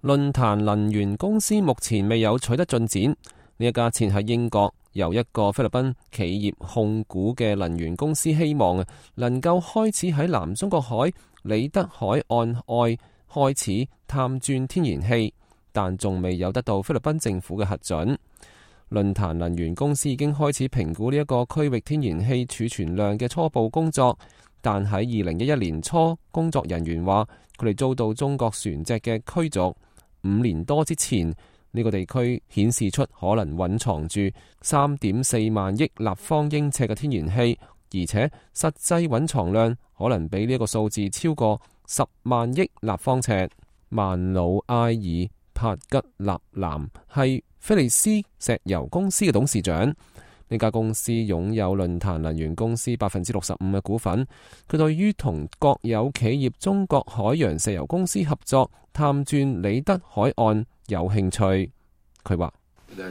論壇能源公司目前未有取得進展。呢一家設喺英國由一個菲律賓企業控股嘅能源公司，希望能夠開始喺南中國海里德海岸外開始探鑽天然氣，但仲未有得到菲律賓政府嘅核准。論壇能源公司已經開始評估呢一個區域天然氣儲存量嘅初步工作，但喺2011年初，工作人員話佢哋遭到中國船隻嘅驅逐。5年多之前，呢個地區顯示出可能蘊藏住3.4萬億立方英尺嘅天然氣，而且實際蘊藏量可能比呢個數字超過10萬億立方尺。曼努埃爾帕吉納南係菲利斯石油公司嘅董事長。呢家公司擁有論壇能源公司65%嘅股份。佢對於同國有企業中國海洋石油公司合作探鑽里德海岸有興趣。佢話：帕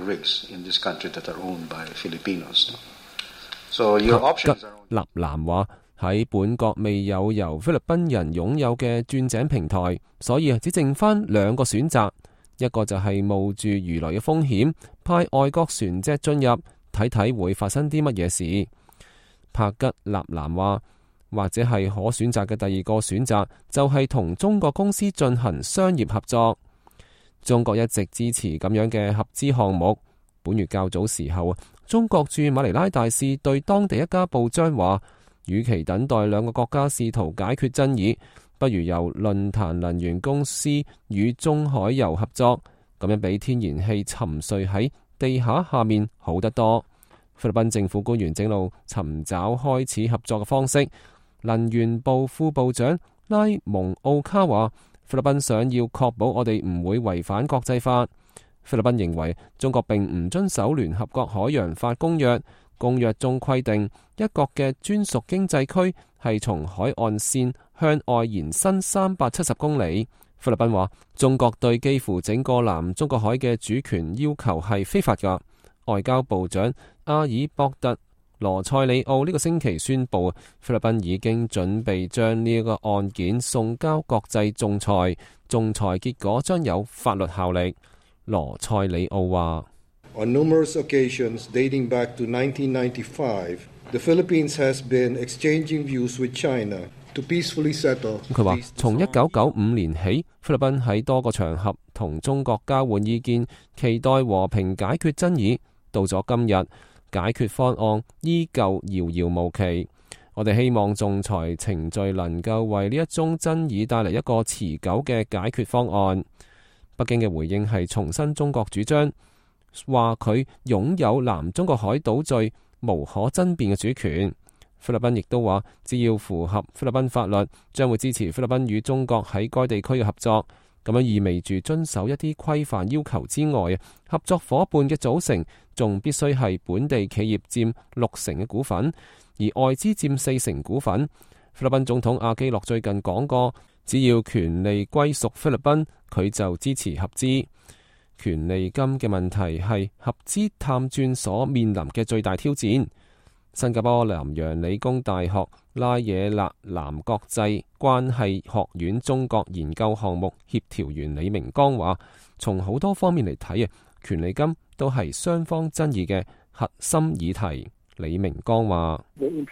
吉納南話喺本國未有由菲律賓人擁有嘅鑽井平台，所以只剩返2個選擇，一個就係冒住如來嘅風險，派外國船隻進入，睇睇會發生啲乜嘢事。帕吉納南話，或者係可選擇嘅第二個選擇，就係同中國公司進行商業合作。中國一直支持咁樣嘅合資項目。本月較早時候，中國駐馬尼拉大使對當地一家報章話，與其等待2個國家試圖解決爭議，不如由論壇能源公司與中海油合作，咁樣比天然氣沉睡喺地下面好得多。菲律賓政府官員正路尋找開始合作嘅方式。能源部副部長拉蒙奧卡話，菲律賓想要確保我哋唔會違反國際法。菲律賓認為中國並唔遵守聯合國海洋法公約，公約中規定一國嘅專屬經濟區係從海岸線向外延伸370公里。菲律賓話，中國對幾乎整個南中國海嘅主權要求係非法㗎。外交部長阿爾博特羅塞里奧呢個星期宣布，菲律賓已經準備將呢一個案件送交國際仲裁，仲裁結果將有法律效力。羅塞里奧話 ：On numerous occasions dating back to 1995, the Philippines has been exchanging views with China to peacefully settle。佢話， 從1995年起，菲律賓喺多個場合同中國交換意見，期待和平解決爭議。到咗今日，解決方案依舊遙遙無期。我哋希望仲裁程序能夠為呢一宗爭議帶嚟一個持久嘅解決方案。北京嘅回應係重申中國主張，話佢擁有南中國海島嶼無可爭辯嘅主權。菲律賓亦都話，只要符合菲律賓法律，將會支持菲律賓與中國喺該地區嘅合作。咁樣意味住遵守一啲規範要求之外，合作伙伴嘅組成仲必須係本地企業佔60%嘅股份，而外資佔40%股份。菲律賓總統阿基諾最近講過，只要權利歸屬菲律賓，佢就支持合資。權利金嘅問題係合資探鑽所面臨嘅最大挑戰。新加坡南洋理工大學拉惹勒南國際關係學院中國研究項目協調員李明光話，從好多方面嚟睇，權利金都係雙方爭議嘅核心議題。李明光話：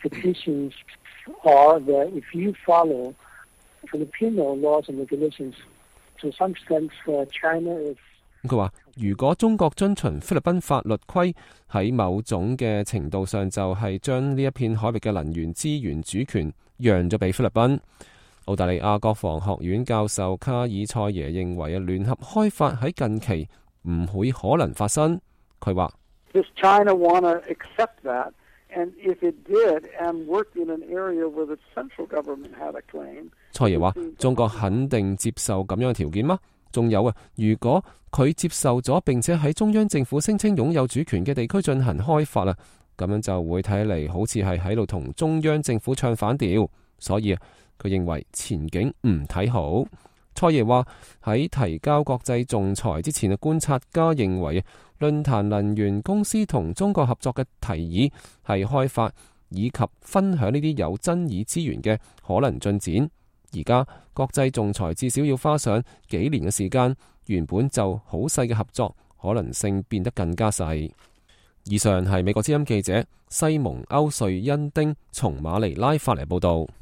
佢話，如果中國遵循菲律賓法律規，喺某種嘅程度上就係將呢一片海域嘅能源資源主權讓咗俾菲律賓。澳大利亞國防學院教授卡爾塞耶認為聯合開發喺近期唔會可能發生。佢話：塞耶話，中國肯定接受咁樣嘅條件嗎？仲有啊，如果佢接受咗，並且喺中央政府聲稱擁有主權嘅地區進行開發啦，咁樣就會睇嚟好似係喺度同中央政府唱反調，所以佢認為前景唔睇好。塞耶話，喺提交國際仲裁之前嘅觀察家認為，論壇能源公司同中國合作嘅提議係開發以及分享呢啲有爭議資源嘅可能進展。 而家國際仲裁至少要花上幾年嘅時間，原本就好細嘅合作可能性變得更加細。以上係美國之音記者西蒙歐瑞恩丁從馬尼拉發嚟報道。